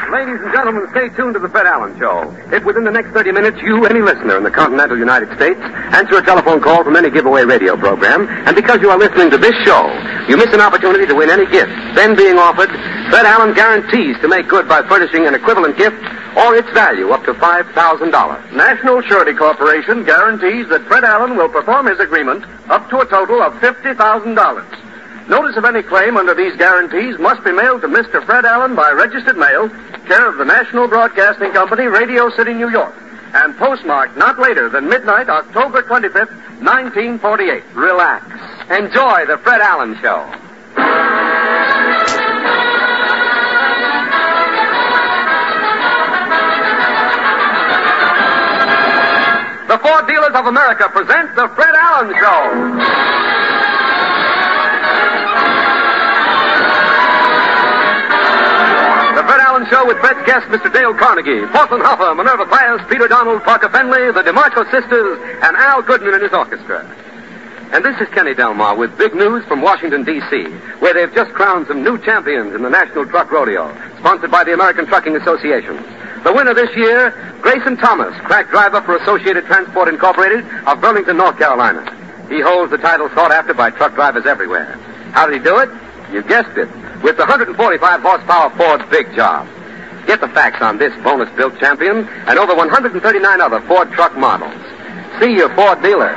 Ladies and gentlemen, stay tuned to the Fred Allen Show. If within the next 30 minutes you, any listener in the continental United States, answer a telephone call from any giveaway radio program, and because you are listening to this show, you miss an opportunity to win any gift then being offered, Fred Allen guarantees to make good by furnishing an equivalent gift or its value up to $5,000. National Surety Corporation guarantees that Fred Allen will perform his agreement up to a total of $50,000. Notice of any claim under these guarantees must be mailed to Mr. Fred Allen by registered mail, care of the National Broadcasting Company, Radio City, New York, and postmarked not later than midnight, October 25th, 1948. Relax. Enjoy the Fred Allen Show. The Ford Dealers of America present the Fred Allen Show. Show with Fred's guests, Mr. Dale Carnegie, Portland Hoffa, Minerva Pius, Peter Donald, Parker Fenley, the DeMarco sisters, and Al Goodman and his orchestra. And this is Kenny Delmar with big news from Washington, D.C., where they've just crowned some new champions in the National Truck Rodeo, sponsored by the American Trucking Association. The winner this year, Grayson Thomas, crack driver for Associated Transport Incorporated of Burlington, North Carolina. He holds the title sought after by truck drivers everywhere. How did he do it? You guessed it, with the 145 horsepower Ford Big Job. Get the facts on this bonus-built champion and over 139 other Ford truck models. See your Ford dealer.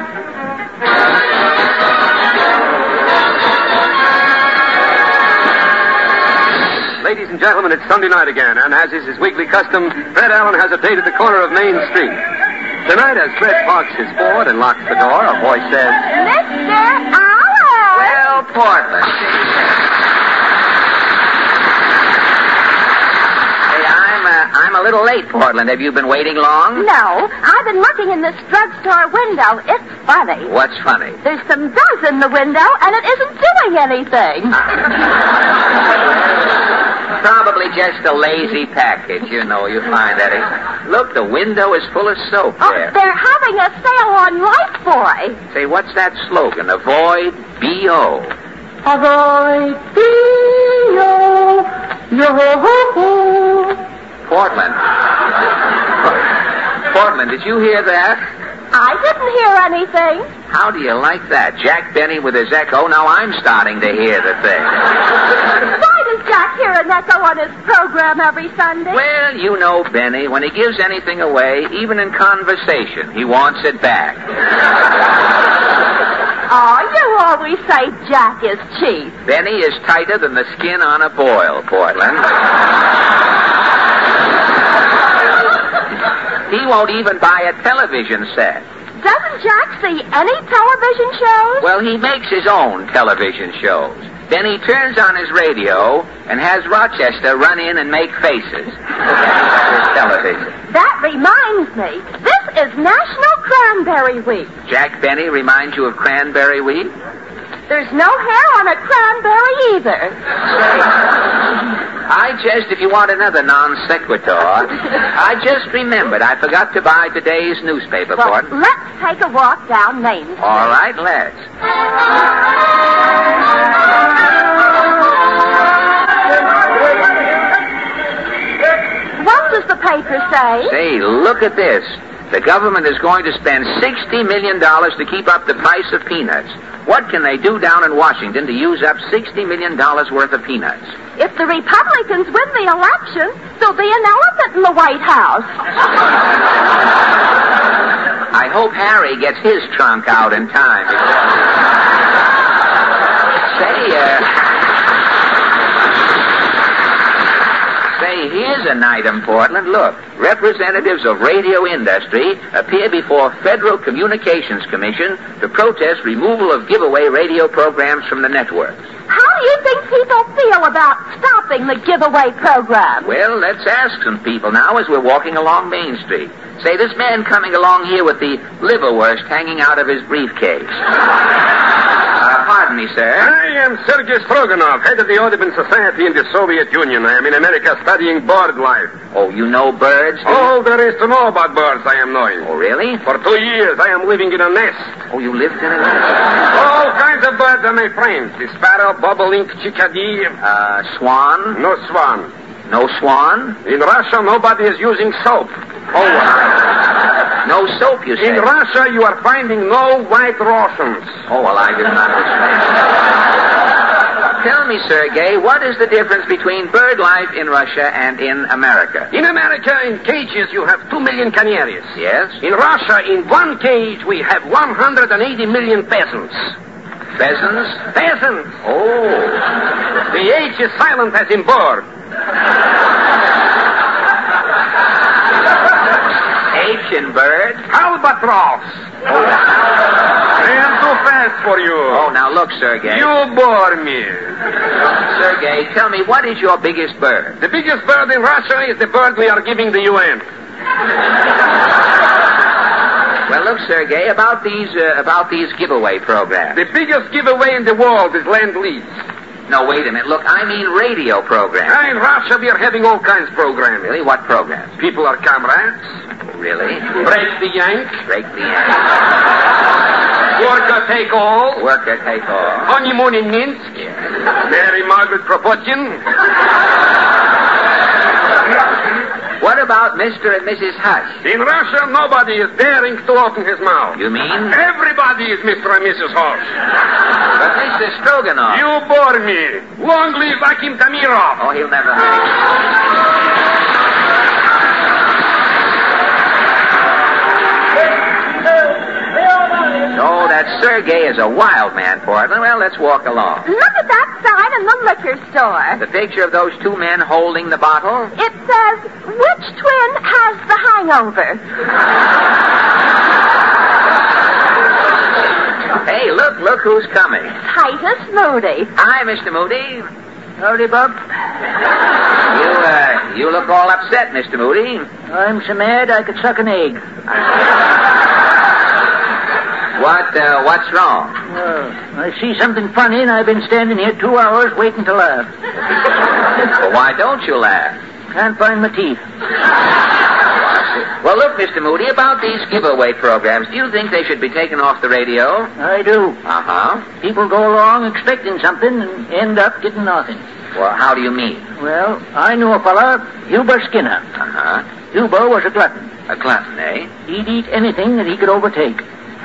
Ladies and gentlemen, it's Sunday night again, and as is his weekly custom, Fred Allen has a date at the corner of Main Street. Tonight, as Fred parks his Ford and locks the door, a voice says, Mr. Allen! Well, Portland. I'm a little late, Portland. Have you been waiting long? No. I've been looking in this drugstore window. It's funny. What's funny? There's some dust in the window, and it isn't doing anything. Probably just a lazy package, you find, Eddie. Look, the window is full of soap there. They're having a sale on Lifebuoy. Say, what's that slogan? Avoid B.O. Avoid B.O. Yo-ho-ho. Portland, did you hear that? I didn't hear anything. How do you like that? Jack Benny with his echo. Now I'm starting to hear the thing. Why does Jack hear an echo on his program every Sunday? Well, you know Benny, when he gives anything away, even in conversation, he wants it back. Oh, you always say Jack is cheap. Benny is tighter than the skin on a boil, Portland. He won't even buy a television set. Doesn't Jack see any television shows? Well, he makes his own television shows. Then he turns on his radio and has Rochester run in and make faces. His television. That reminds me. This is National Cranberry Week. Jack Benny reminds you of Cranberry Week? There's no hair on a cranberry either. If you want another non sequitur, I just remembered I forgot to buy today's newspaper, Well, let's take a walk down Main Street. All right, let's. What does the paper say? Say, look at this. The government is going to spend $60 million to keep up the price of peanuts. What can they do down in Washington to use up $60 million worth of peanuts? If the Republicans win the election, there'll be an elephant in the White House. I hope Harry gets his trunk out in time. Say, here's an item, Portland. Look, representatives of radio industry appear before Federal Communications Commission to protest removal of giveaway radio programs from the networks. How do you think people feel about stopping the giveaway program? Well, let's ask some people now as we're walking along Main Street. Say, this man coming along here with the liverwurst hanging out of his briefcase. Pardon me, sir. I am Sergei Stroganov, head of the Audubon Society in the Soviet Union. I am in America studying bird life. Oh, you know birds? All there is to know about birds I am knowing. Oh, really? For 2 years I am living in a nest. Oh, you lived in a nest? All kinds of birds are my friends. The sparrow, bobolink, chickadee. Swan? No swan. No swan? In Russia, nobody is using soap. Oh, no soap, you say? In Russia, you are finding no white Russians. Oh, well, I didn't understand. Tell me, Sergei, what is the difference between bird life in Russia and in America? In America, in cages, you have 2 million canaries. Yes? In Russia, in one cage, we have 180 million pheasants. Pheasants? Pheasants! Oh. The H is silent as in bird. H in bird? Albatross! Oh. I am too fast for you. Oh, now look, Sergei. You bore me. Sergei, tell me, what is your biggest bird? The biggest bird in Russia is the bird we are giving the UN. Well, look, Sergei, about these giveaway programs. The biggest giveaway in the world is Land-Lease. No, wait a minute. Look, I mean radio programs. In Russia, we are having all kinds of programs. Really? What programs? People are comrades. Really? Break the yank. Break the yank. Worker take all. Worker take all. Honeymoon in Minsk. Yes. Mary Margaret Kropotkin. What about Mr. and Mrs. Hush? In Russia, nobody is daring to open his mouth. You mean? Everybody is Mr. and Mrs. Hush. But Mr. Stroganoff. You bore me. Long live Akim Tamirov. Oh, he'll never make it. So that Sergei is a wild man, Portland. Well, let's walk along. Look at that sign in the liquor store. The picture of those two men holding the bottle? It says, which twin has the hangover? Hey, look who's coming. Titus Moody. Hi, Mr. Moody. Howdy, Bob. You look all upset, Mr. Moody. I'm so mad I could suck an egg. What's wrong? Well, I see something funny, and I've been standing here 2 hours waiting to laugh. Well, why don't you laugh? Can't find my teeth. Well, look, Mr. Moody, about these giveaway programs, do you think they should be taken off the radio? I do. Uh-huh. People go along expecting something and end up getting nothing. Well, how do you mean? Well, I knew a fella, Huber Skinner. Uh-huh. Huber was a glutton. A glutton, eh? He'd eat anything that he could overtake.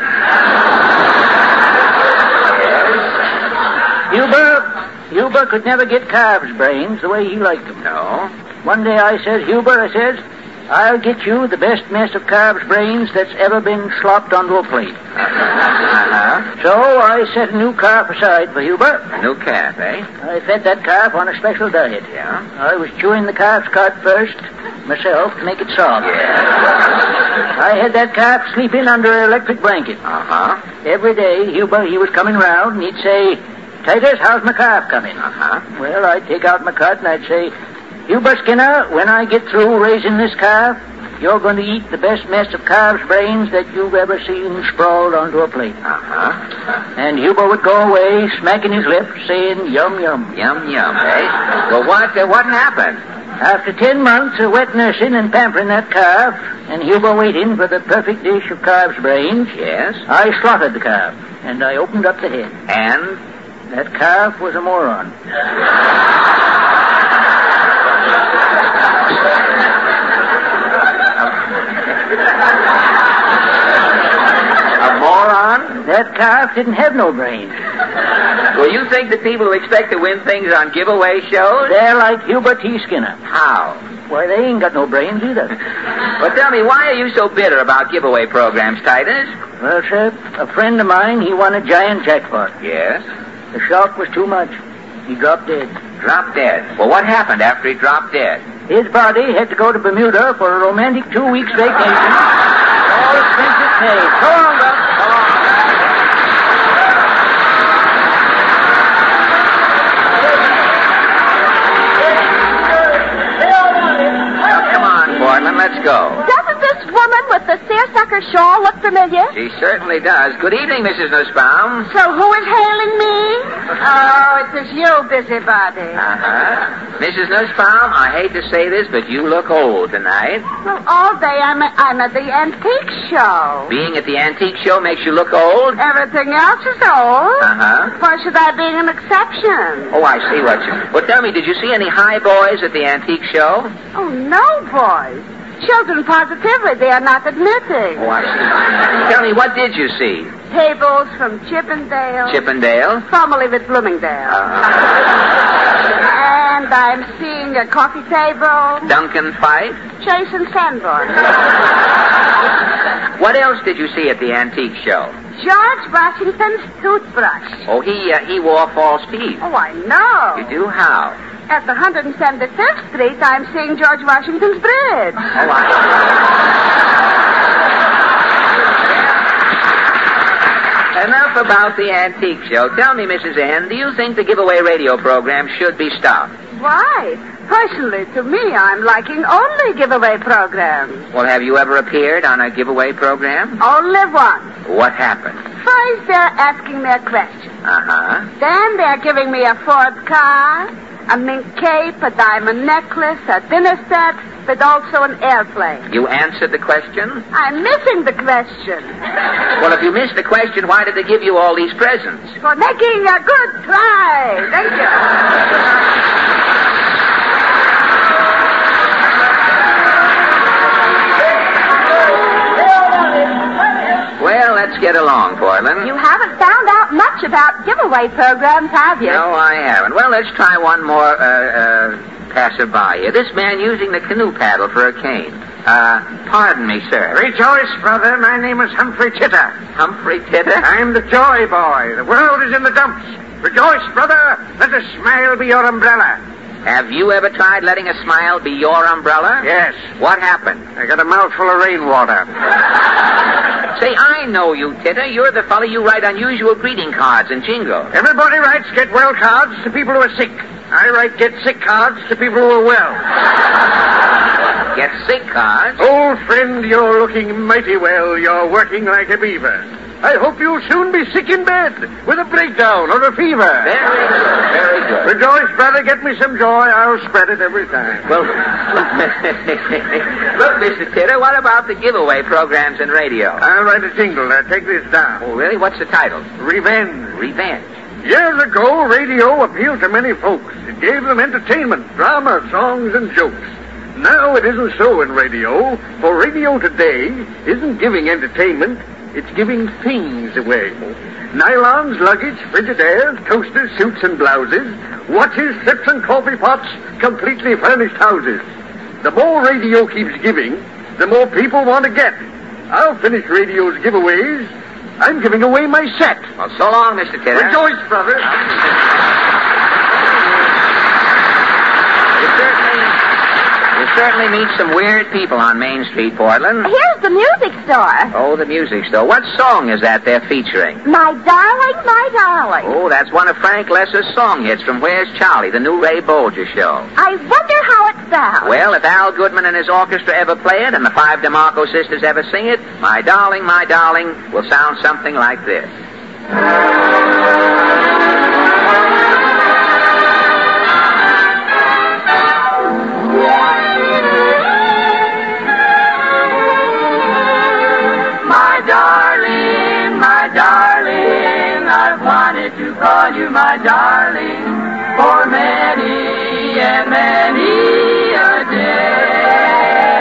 Huber could never get calves' brains the way he liked them. No. One day I says, Huber, I'll get you the best mess of calves' brains that's ever been slopped onto a plate. Uh-huh. So I set a new calf aside for Huber. A new calf, eh? I fed that calf on a special diet. Yeah? I was chewing the calf's cud first, myself, to make it soft. Yeah. I had that calf sleeping under an electric blanket. Uh-huh. Every day, Huber, he was coming round, and he'd say, Titus, how's my calf coming? Uh-huh. Well, I'd take out my cud, and I'd say, Huber Skinner, when I get through raising this calf, you're going to eat the best mess of calf's brains that you've ever seen sprawled onto a plate. Uh-huh. And Huber would go away, smacking his lips, saying, yum, yum. Yum, yum, eh? Well, what happened? After 10 months of wet nursing and pampering that calf, and Huber waiting for the perfect dish of calf's brains, Yes? I slaughtered the calf, and I opened up the head. And? That calf was a moron. A moron? That calf didn't have no brains. Well, you think that people who expect to win things on giveaway shows? They're like Huber T. Skinner. How? Why, they ain't got no brains either. Well, tell me, why are you so bitter about giveaway programs, Titus? Well, sir, a friend of mine, he won a giant jackpot. Yes? The shock was too much. He dropped dead. Dropped dead. Well, what happened after he dropped dead? His body had to go to Bermuda for a romantic 2 weeks vacation. All expenses paid. So long, Buck. So long. Now, come on, Portland, let's go. Doesn't this woman with the seersucker shawl look familiar? She certainly does. Good evening, Mrs. Nussbaum. So who is hailing me? Oh, it was you, busybody. Uh-huh. Mrs. Nussbaum, I hate to say this, but you look old tonight. Well, all day I'm at the antique show. Being at the antique show makes you look old? Everything else is old. Uh-huh. Why should I be an exception? Oh, I see what you... Well, tell me, did you see any high boys at the antique show? Oh, no, boys. Children positively they are not admitting. Oh, I see. Tell me, what did you see? Tables from Chippendale. Chippendale? Formerly with Bloomingdale. And I'm seeing a coffee table. Duncan Fife? Chase and Sanborn. What else did you see at the antique show? George Washington's toothbrush. Oh, he wore false teeth. Oh, I know. You do? How? At the 175th Street, I'm seeing George Washington's bridge. Oh, Enough about the antique show. Tell me, Mrs. N, do you think the giveaway radio program should be stopped? Why? Personally, to me, I'm liking only giveaway programs. Well, have you ever appeared on a giveaway program? Only once. What happened? First, they're asking me a question. Uh-huh. Then they're giving me a Ford car, a mink cape, a diamond necklace, a dinner set, but also an airplane. You answered the question? I'm missing the question. Well, if you missed the question, why did they give you all these presents? For making a good try. Thank you. Well, let's get along, Portland. You haven't found out much about giveaway programs, have you? No, I haven't. Well, let's try one more passerby here. This man using the canoe paddle for a cane. Pardon me, sir. Rejoice, brother. My name is Humphrey Titter. Humphrey Titter? I'm the joy boy. The world is in the dumps. Rejoice, brother. Let a smile be your umbrella. Have you ever tried letting a smile be your umbrella? Yes. What happened? I got a mouthful of rainwater. Say, I know you, Titter. You're the fellow you write unusual greeting cards and jingle. Everybody writes get well cards to people who are sick. I write get sick cards to people who are well. Get sick cards? Old friend, you're looking mighty well. You're working like a beaver. I hope you'll soon be sick in bed with a breakdown or a fever. Very good, very good. Rejoice, brother, get me some joy. I'll spread it every time. Well, look, Mr. Titter, what about the giveaway programs in radio? I'll write a jingle. Take this down. Oh, really? What's the title? Revenge. Revenge. Years ago, radio appealed to many folks. It gave them entertainment, drama, songs, and jokes. Now it isn't so in radio, for radio today isn't giving entertainment, it's giving things away. Nylons, luggage, Frigidaires, toasters, suits and blouses, watches, slips and coffee pots, completely furnished houses. The more radio keeps giving, the more people want to get. I'll finish radio's giveaways. I'm giving away my set. Well, so long, Mr. Titter. Rejoice, brother. You certainly meet some weird people on Main Street, Portland. Here's the music store. Oh, the music store. What song is that they're featuring? My darling, my darling. Oh, that's one of Frank Lesser's song hits from Where's Charlie, the new Ray Bolger show. I wonder how it sounds. Well, if Al Goodman and his orchestra ever play it and the five DeMarco sisters ever sing it, my darling, will sound something like this. My darling, I've wanted to call you my darling for many and many a day.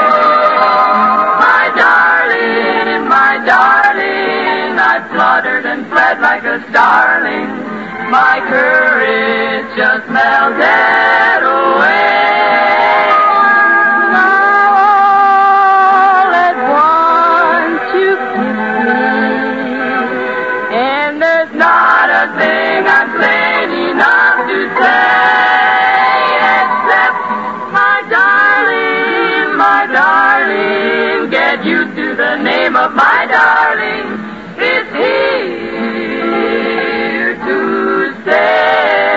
My darling, I've fluttered and fled like a starling. My courage just melted away. Not a thing I'm plain enough to say, except my darling, get used to the name of my darling. It's here to stay.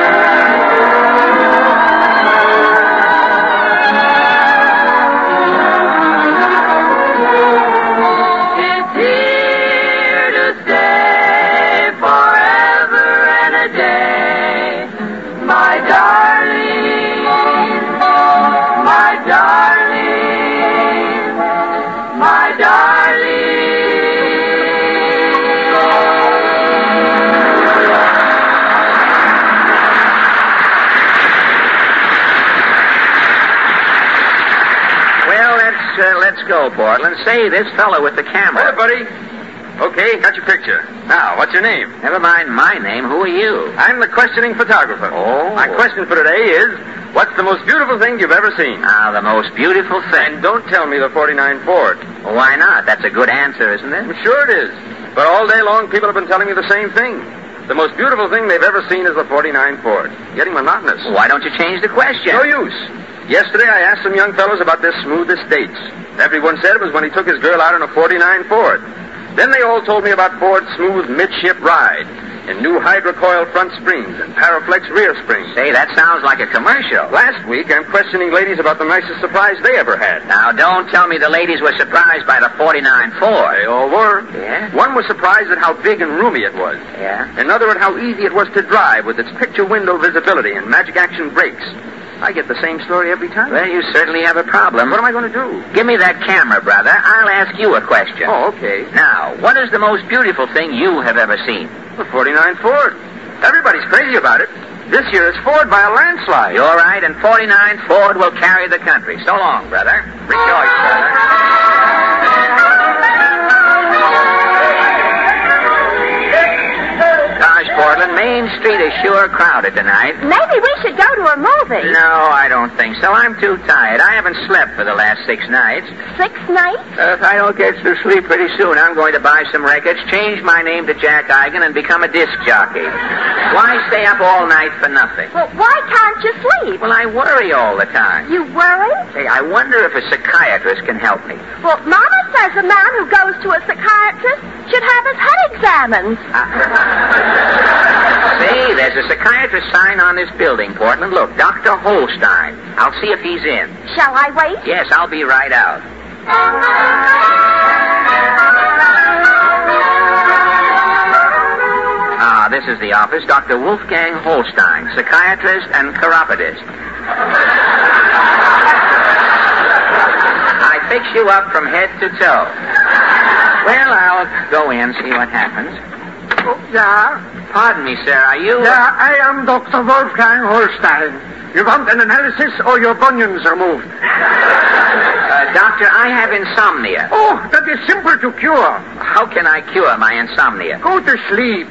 It's here to stay forever and a day. My darling, let's go, Portland. Say, this fellow with the camera. Hey, buddy. Okay, got your picture. Now, what's your name? Never mind my name. Who are you? I'm the questioning photographer. Oh. My question for today is, what's the most beautiful thing you've ever seen? Now, the most beautiful thing. And don't tell me the 49 Ford. Well, why not? That's a good answer, isn't it? I'm sure it is. But all day long, people have been telling me the same thing. The most beautiful thing they've ever seen is the 49 Ford. Getting monotonous. Why don't you change the question? No use. Yesterday, I asked some young fellows about their smoothest dates. Everyone said it was when he took his girl out in a 49 Ford. Then they all told me about Ford's smooth midship ride and new hydrocoil front springs and Paraflex rear springs. Say, that sounds like a commercial. Last week, I'm questioning ladies about the nicest surprise they ever had. Now, don't tell me the ladies were surprised by the 49 Ford. They all were. Yeah? One was surprised at how big and roomy it was. Yeah? Another at how easy it was to drive with its picture window visibility and magic action brakes. I get the same story every time. Well, you certainly have a problem. What am I going to do? Give me that camera, brother. I'll ask you a question. Oh, okay. Now, what is the most beautiful thing you have ever seen? The 49 Ford. Everybody's crazy about it. This year it's Ford by a landslide. You're right, and 49 Ford will carry the country. So long, brother. Rejoice, brother. Gosh, Portland, Main Street is sure crowded tonight. Maybe we should go to a movie. No, I don't think so. I'm too tired. I haven't slept for the last 6 nights. 6 nights? If I don't get to sleep pretty soon, I'm going to buy some records, change my name to Jack Eigen, and become a disc jockey. Why stay up all night for nothing? Well, why can't you sleep? Well, I worry all the time. You worry? Hey, I wonder if a psychiatrist can help me. Well, Mama says a man who goes to a psychiatrist should have his head examined. Say, there's a psychiatrist sign on this building, Portland. Look, Dr. Holstein. I'll see if he's in. Shall I wait? Yes, I'll be right out. This is the office. Dr. Wolfgang Holstein, psychiatrist and chiropodist. I fix you up from head to toe. Well, I'll go in, see what happens. Oh, yeah? Pardon me, sir. Are you... Yeah, I am Dr. Wolfgang Holstein. You want an analysis or your bunions removed? Doctor, I have insomnia. Oh, that is simple to cure. How can I cure my insomnia? Go to sleep.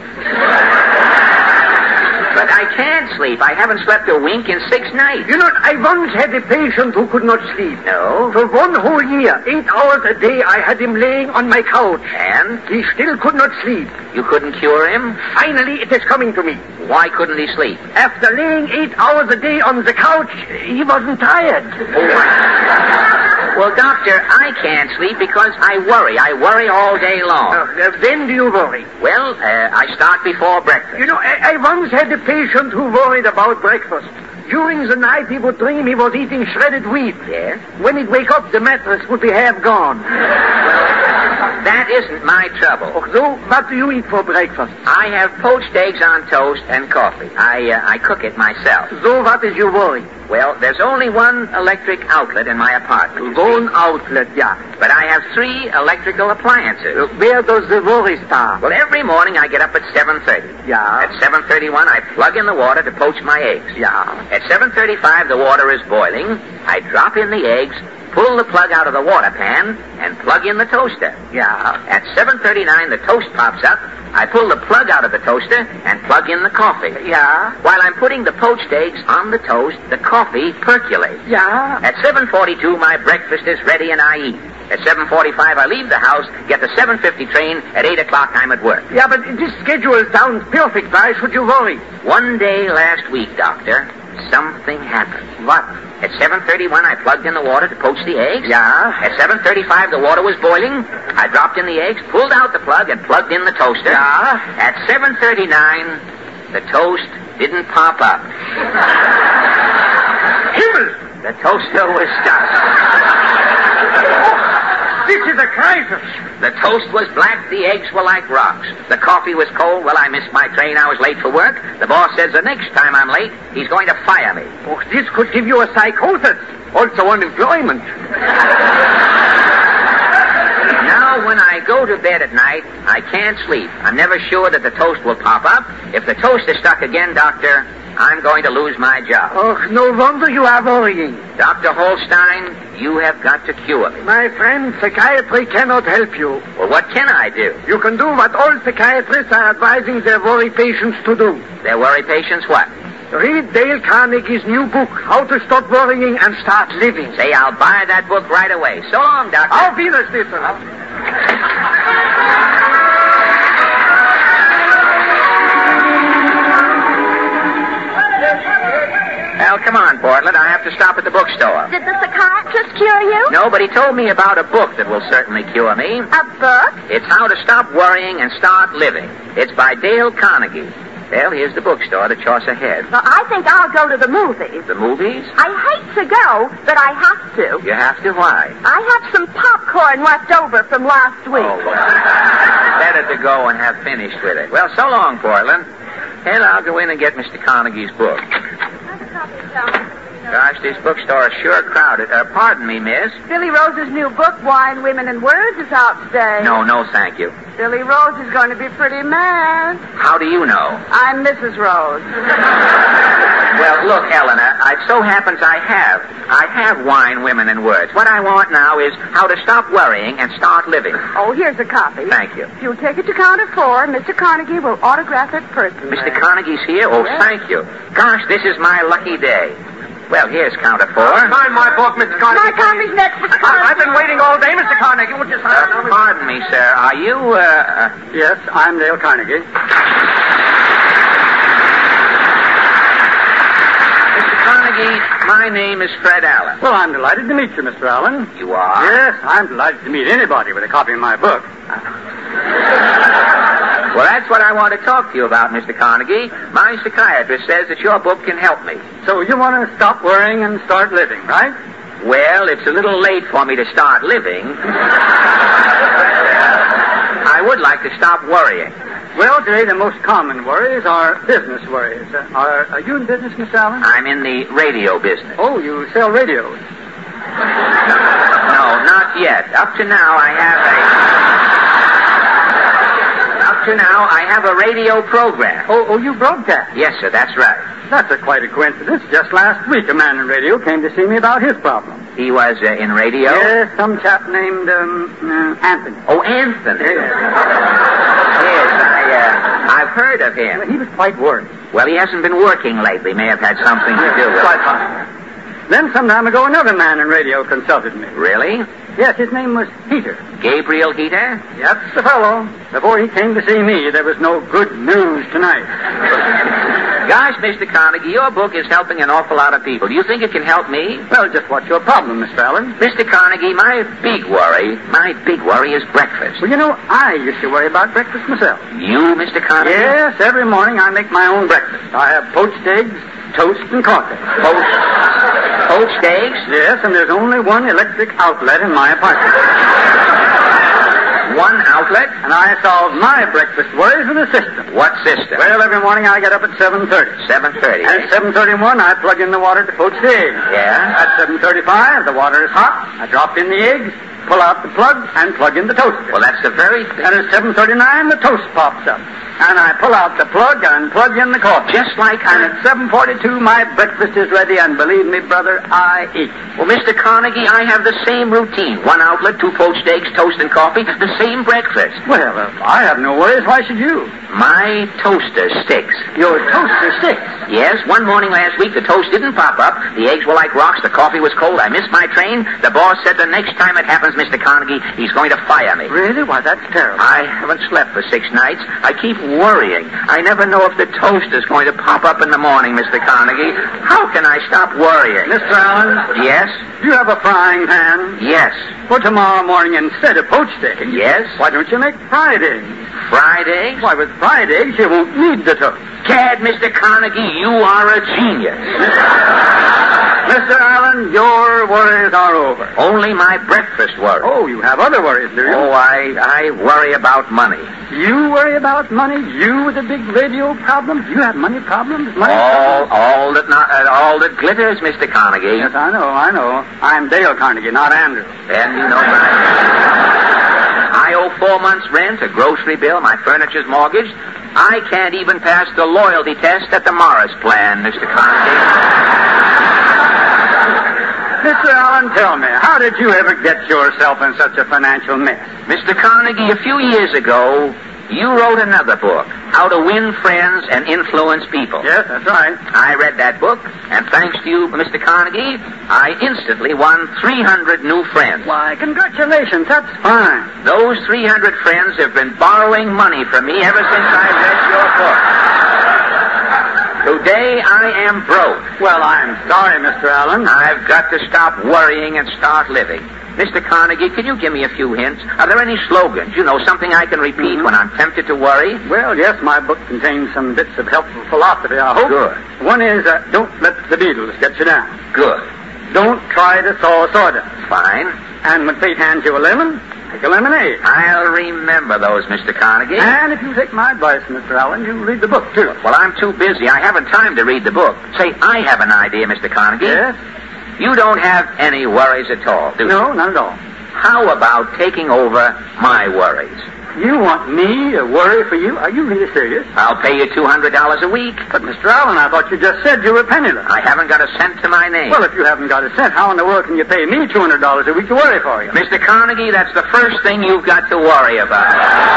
But I can't sleep. I haven't slept a wink in 6 nights. You know, I once had a patient who could not sleep. No? For 1 whole year, 8 hours a day, I had him laying on my couch. And? He still could not sleep. You couldn't cure him? Finally, it is coming to me. Why couldn't he sleep? After laying 8 hours a day on the couch, he wasn't tired. Well, doctor, I can't sleep because I worry. I worry all day long. When do you worry? Well, I start before breakfast. You know, I once had a patient who worried about breakfast. During the night, he would dream he was eating shredded wheat. Yes? When he'd wake up, the mattress would be half gone. That isn't my trouble. Oh, so, what do you eat for breakfast? I have poached eggs on toast and coffee. I cook it myself. So, what is your worry? Well, there's only 1 electric outlet in my apartment. One outlet, yeah. But I have 3 electrical appliances. Where does the worry start? Well, every morning I get up at 7:30. Yeah. At 7:31, I plug in the water to poach my eggs. Yeah. At 7:35, the water is boiling. I drop in the eggs, pull the plug out of the water pan, and plug in the toaster. Yeah. At 7:39, the toast pops up. I pull the plug out of the toaster and plug in the coffee. Yeah. While I'm putting the poached eggs on the toast, the coffee percolates. Yeah. At 7:42, my breakfast is ready and I eat. At 7:45, I leave the house, get the 7:50 train. At 8 o'clock, I'm at work. Yeah, but this schedule sounds perfect. Why should you worry? One day last week, Doctor, something happened. What? At 7:31, I plugged in the water to poach the eggs. Yeah. At 7:35, the water was boiling. I dropped in the eggs, pulled out the plug, and plugged in the toaster. Yeah. At 7:39, the toast didn't pop up. Himmel! The toaster was stuck. This is a crisis. The toast was black, the eggs were like rocks. The coffee was cold. Well, I missed my train. I was late for work. The boss says the next time I'm late, he's going to fire me. Oh, this could give you a psychosis. Also unemployment. Now, when I go to bed at night, I can't sleep. I'm never sure that the toast will pop up. If the toast is stuck again, Doctor, I'm going to lose my job. Oh, no wonder you are worrying. Dr. Holstein, you have got to cure me. My friend, psychiatry cannot help you. Well, what can I do? You can do what all psychiatrists are advising their worry patients to do. Their worry patients what? Read Dale Carnegie's new book, How to Stop Worrying and Start Living. Say, I'll buy that book right away. So long, Doctor. Auf Wiedersehen. Well, come on, Portland. I have to stop at the bookstore. Did the psychiatrist cure you? No, but he told me about a book that will certainly cure me. A book? It's How to Stop Worrying and Start Living. It's by Dale Carnegie. Well, here's the bookstore to choice ahead. Well, I think I'll go to the movies. The movies? I hate to go, but I have to. You have to? Why? I have some popcorn left over from last week. Oh, well. Better to go and have finished with it. Well, so long, Portland. And I'll go in and get Mr. Carnegie's book. Gosh, this bookstore is sure crowded. Pardon me, miss. Billy Rose's new book, Wine, Women, and Words, is out today. No, thank you. Billy Rose is going to be pretty mad. How do you know? I'm Mrs. Rose. Well, look, Eleanor, it so happens I have Wine, Women, and Words. What I want now is How to Stop Worrying and Start Living. Oh, here's a copy. Thank you. If you'll take it to counter 4, Mr. Carnegie will autograph it personally. Mr. Carnegie's here? Oh, Yes. Thank you. Gosh, this is my lucky day. Well, here's counter 4. Sign my book, Mr. Carnegie. My copy's next, Mr. Carnegie. I've been waiting all day, Mr. Carnegie. Would you sign it? Pardon me, sir. Are you, Yes, I'm Dale Carnegie. Mr. Carnegie, my name is Fred Allen. Well, I'm delighted to meet you, Mr. Allen. You are? Yes, I'm delighted to meet anybody with a copy of my book. Well, that's what I want to talk to you about, Mr. Carnegie. My psychiatrist says that your book can help me. So you want to stop worrying and start living, right? Well, it's a little late for me to start living. I would like to stop worrying. Well, today the most common worries are business worries. Are you in business, Miss Allen? I'm in the radio business. Oh, you sell radios. No, not yet. Up to now, I have a radio program. Oh, you broadcast? Yes, sir, that's right. That's quite a coincidence. Just last week, a man in radio came to see me about his problem. He was in radio? Yes, some chap named Anthony. Oh, Anthony. Yes. Yes, I've heard of him. He was quite worried. Well, he hasn't been working lately. May have had something to do with Quite it. possible. Then some time ago, another man in radio consulted me. Really? Yes, his name was Heater. Gabriel Heater? That's the fellow. Before he came to see me, there was no good news tonight. Gosh, Mr. Carnegie, your book is helping an awful lot of people. Do you think it can help me? Well, just what's your problem, Mr. Allen? Mr. Carnegie, my big worry is breakfast. Well, you know, I used to worry about breakfast myself. You, Mr. Carnegie? Yes, every morning I make my own breakfast. I have poached eggs, toast, and coffee. Poached eggs? Yes, and there's only one electric outlet in my apartment. One outlet? And I solve my breakfast worries with a system. What system? Well, every morning I get up at 7:30. 7:30. At 7:31, I plug in the water to poach the eggs. Yeah? At 7:35, the water is hot. I drop in the eggs, pull out the plug, and plug in the toaster. Well, that's the very thing. And at 7:39, the toast pops up. And I pull out the plug and plug in the coffee. Just like And at 7:42, my breakfast is ready, and believe me, brother, I eat. Well, Mr. Carnegie, I have the same routine. One outlet, 2 poached eggs, toast, and coffee. The same breakfast. Well, if I have no worries, why should you? My toaster sticks. Your toaster sticks. Yes, one morning last week, the toast didn't pop up. The eggs were like rocks. The coffee was cold. I missed my train. The boss said the next time it happens, Mr. Carnegie, he's going to fire me. Really? Why, that's terrible. I haven't slept for 6 nights. I keep worrying. I never know if the toast is going to pop up in the morning, Mr. Carnegie. How can I stop worrying? Mr. Allen? Yes? Do you have a frying pan? Yes. For tomorrow morning, instead of poached eggs, Yes? why don't you make fried eggs? Fried eggs? Why, with fried eggs, you won't need the toast. Gad, Mr. Carnegie, you are a genius. Mr. Allen, your worries are over. Only my breakfast worry. Oh, you have other worries, do you? Oh, I worry about money. You worry about money? You with a big radio problem? You have money problems? Money All that glitters, Mr. Carnegie. Yes, I know. I'm Dale Carnegie, not Andrew. And you know, I owe 4 months' rent, a grocery bill, my furniture's mortgaged. I can't even pass the loyalty test at the Morris plan, Mr. Carnegie. Mr. Allen, tell me, how did you ever get yourself in such a financial mess? Mr. Carnegie, a few years ago, you wrote another book, How to Win Friends and Influence People. Yes, that's right. I read that book, and thanks to you, Mr. Carnegie, I instantly won 300 new friends. Why, congratulations, that's fine. Those 300 friends have been borrowing money from me ever since I read your book. Today I am broke. Well, I'm sorry, Mr. Allen. I've got to stop worrying and start living. Mr. Carnegie, can you give me a few hints? Are there any slogans, something I can repeat when I'm tempted to worry? Well, yes, my book contains some bits of helpful philosophy, I hope. Good. One is, don't let the Beatles get you down. Good. Don't try to saw sawdust. Fine. And when fate hands you a lemon, take a lemonade. I'll remember those, Mr. Carnegie. And if you take my advice, Mr. Allen, you read the book, too. Well, I'm too busy. I haven't time to read the book. Say, I have an idea, Mr. Carnegie. Yes? You don't have any worries at all, do you? No, not at all. How about taking over my worries? You want me to worry for you? Are you really serious? I'll pay you $200 a week. But, Mr. Allen, I thought you just said you were penniless. I haven't got a cent to my name. Well, if you haven't got a cent, how in the world can you pay me $200 a week to worry for you? Mr. Carnegie, that's the first thing you've got to worry about.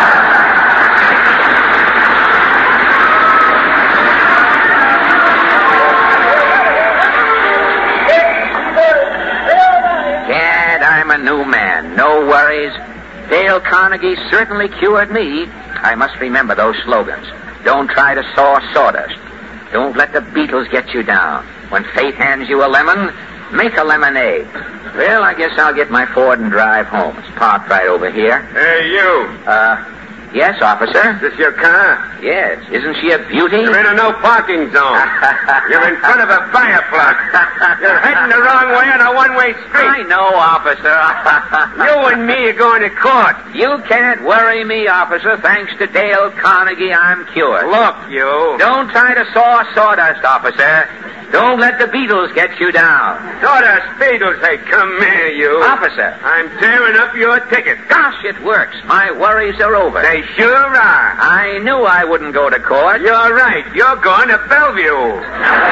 I'm a new man. No worries. Dale Carnegie certainly cured me. I must remember those slogans. Don't try to saw sawdust. Don't let the Beatles get you down. When fate hands you a lemon, make a lemonade. Well, I guess I'll get my Ford and drive home. It's parked right over here. Hey, you. Yes, officer? Is this your car? Yes. Isn't she a beauty? You're in a no parking zone. You're in front of a fire plug. You're heading the wrong way on a one-way street. I know, officer. You and me are going to court. You can't worry me, officer. Thanks to Dale Carnegie, I'm cured. Look, you. Don't try to saw sawdust, officer. Don't let the Beatles get you down. Sawdust Beatles, hey, come here, you. Officer. I'm tearing up your ticket. Gosh, it works. My worries are over. They sure are. I knew I wouldn't go to court. You're right. You're going to Bellevue.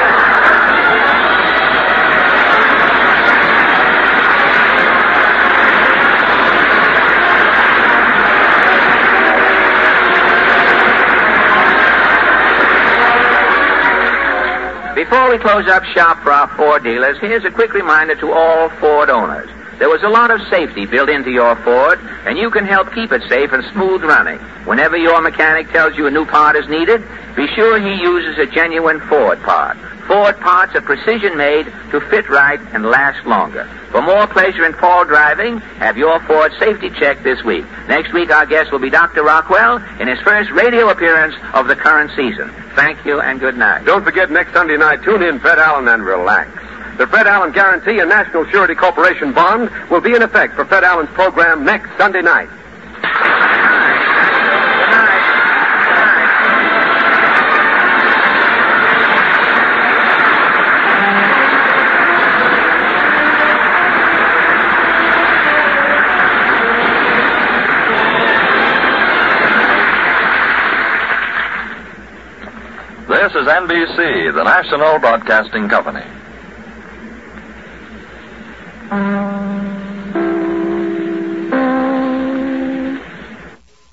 Before we close up shop for our Ford dealers, here's a quick reminder to all Ford owners. There was a lot of safety built into your Ford, and you can help keep it safe and smooth running. Whenever your mechanic tells you a new part is needed, be sure he uses a genuine Ford part. Ford parts are precision-made to fit right and last longer. For more pleasure in fall driving, have your Ford safety check this week. Next week, our guest will be Dr. Rockwell in his first radio appearance of the current season. Thank you and good night. Don't forget, next Sunday night, tune in Fred Allen and relax. The Fred Allen Guarantee and National Surety Corporation bond will be in effect for Fred Allen's program next Sunday night. This is NBC, the National Broadcasting Company.